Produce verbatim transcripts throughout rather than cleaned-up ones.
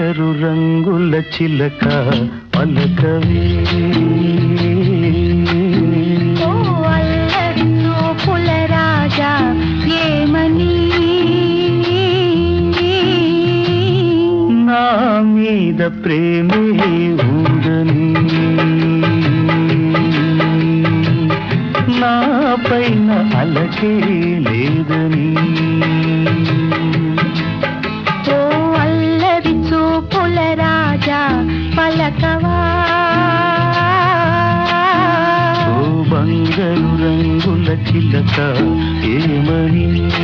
బంగారు రంగుల చిలక పలకవే ఓ అల్లరి చూపుల రాజా ఏమని నా మీద ప్రేమే ఉందని నా పైన అలకే లేదని ఓ అల్లరి చూపుల రాజా పలకవా ఓ బంగారు రంగుల చిలక ఏమని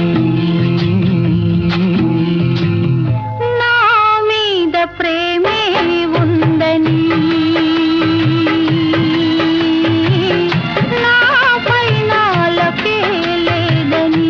నా మీద ప్రేమే ఉందని నా పైన అలకే లేదని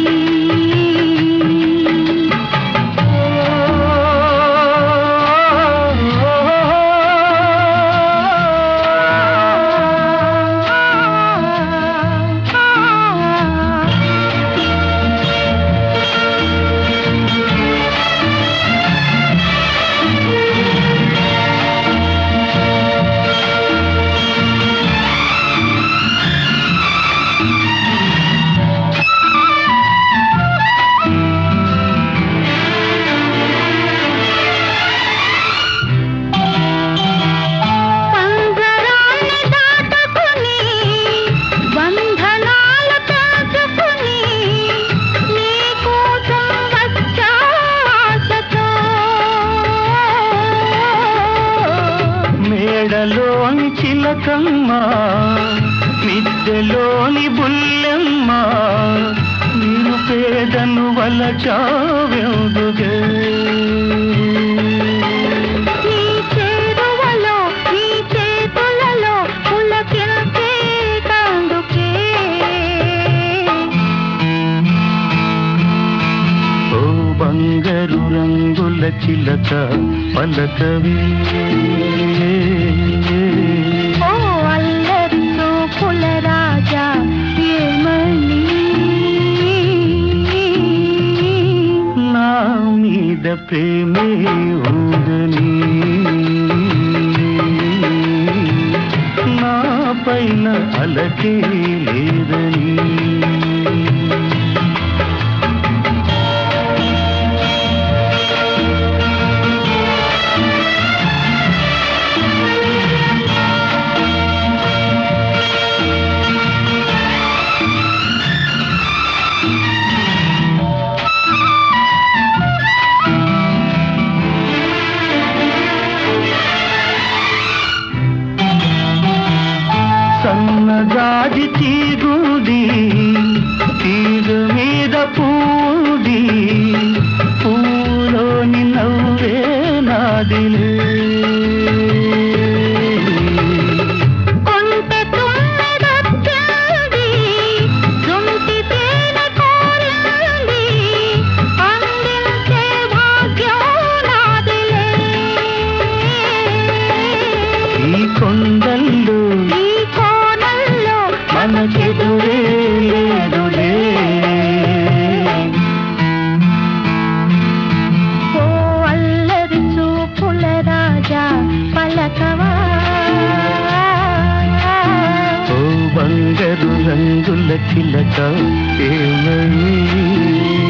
మేడలోని చిలకమ్మ మిద్దెలోని బుల్లెమ్మ నీరు పేదను వలచావెందుగే ఈ చేరువలో ఈ చేతులలో పులకించే కందుకే ఓ బంగారు రంగుల చిలక పలకవే ఓ అల్లరి చూపుల రాజా ఏమని నా మీద ప్రేమే ఉందని నా పైన అలకే లేదని సన్నజాజి తీగుడి తీగ మీద పూడి పూలోని నవ్వే నాదిలే కొంటె తుమ్మెదొచ్చింది జుంటి తేనె కోరింది అందించే భాగ్యం నాదిలే ఈ కొండల్లో ఈ కోనల్లో మనకెదురే లేదులే ఓ అల్లరి చూపుల రాజా పలకవా ఓ బంగారు రంగుల చిలక ఏమని